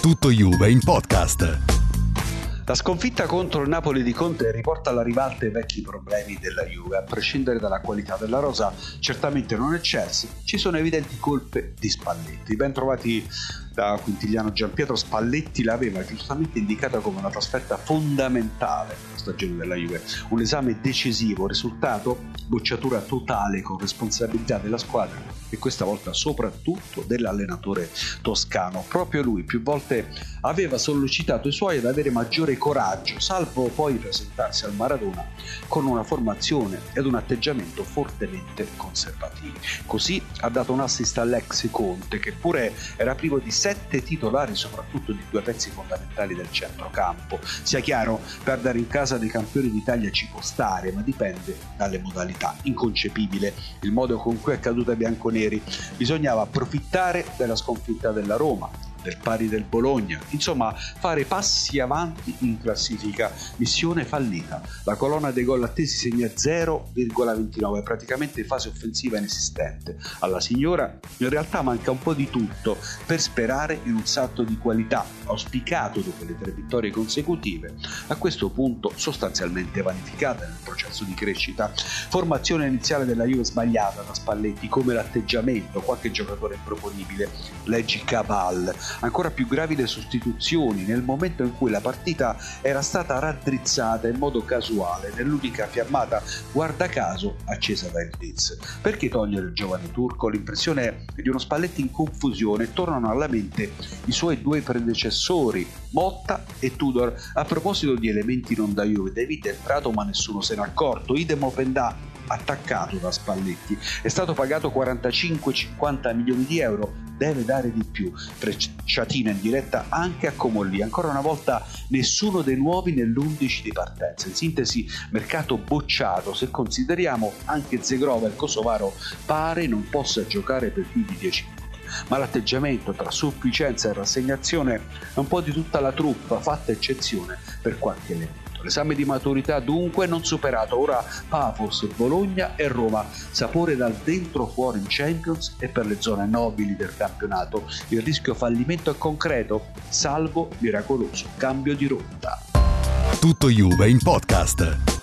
Tutto Juve in podcast. La sconfitta contro il Napoli di Conte riporta alla ribalta i vecchi problemi della Juve. A prescindere dalla qualità della rosa, certamente non è Chelsea, ci sono evidenti colpe di Spalletti. Ben trovati da Quintiliano Gianpietro, Spalletti l'aveva giustamente indicata come una trasferta fondamentale nella stagione della Juve. Un esame decisivo, risultato bocciatura totale con responsabilità della squadra e questa volta soprattutto dell'allenatore toscano. Proprio lui più volte aveva sollecitato i suoi ad avere maggiore coraggio, salvo poi presentarsi al Maradona con una formazione ed un atteggiamento fortemente conservativi. Così ha dato un assist all'ex Conte, che pure era privo di 7 titolari, soprattutto di 2 pezzi fondamentali del centrocampo. Sia chiaro, perdere in casa dei campioni d'Italia ci può stare, ma dipende dalle modalità. Inconcepibile il modo con cui è caduta ai bianconeri. Bisognava approfittare della sconfitta della Roma, del pari del Bologna, insomma fare passi avanti in classifica. Missione fallita. La colonna dei gol attesi segna 0,29, praticamente fase offensiva inesistente. Alla signora in realtà manca un po' di tutto per sperare in un salto di qualità auspicato dopo le 3 vittorie consecutive, a questo punto sostanzialmente vanificata nel processo di crescita. Formazione iniziale della Juve sbagliata da Spalletti, come l'atteggiamento, qualche giocatore improponibile, leggi Cabal. Ancora più gravi le sostituzioni nel momento in cui la partita era stata raddrizzata in modo casuale nell'unica fiammata, guarda caso, accesa dal Leeds. Perché togliere il giovane turco? L'impressione di uno Spalletti in confusione. Tornano alla mente i suoi 2 predecessori, Motta e Tudor. A proposito di elementi non da Juve, David è entrato ma nessuno se n'è accorto. Idem Openda, attaccato da Spalletti, è stato pagato 45-50 milioni di euro, deve dare di più. Frecciatina in diretta anche a Comolli. Ancora una volta nessuno dei nuovi nell'11 di partenza. In sintesi, mercato bocciato se consideriamo anche Zegrova, il kosovaro, pare non possa giocare per più di 10 minuti. Ma l'atteggiamento tra sufficienza e rassegnazione è un po' di tutta la truppa, fatta eccezione per qualche elemento. L'esame di maturità dunque non superato. Ora Pafos, Bologna e Roma. Sapore dal dentro fuori in Champions e per le zone nobili del campionato. Il rischio fallimento è concreto, salvo miracoloso cambio di rotta. Tutto Juve in podcast.